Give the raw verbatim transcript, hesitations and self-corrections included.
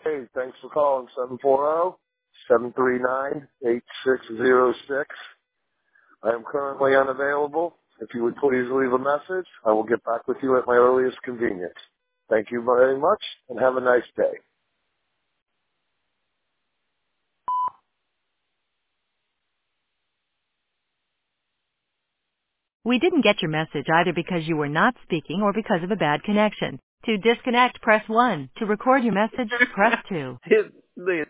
Hey, thanks for calling seven four zero, seven three nine, eight six zero six. I am currently unavailable. If you would please leave a message, I will get back with you at my earliest convenience. Thank you very much, and have a nice day. We didn't get your message either because you were not speaking or because of a bad connection. To disconnect, press one. To record your message, press two. Hit the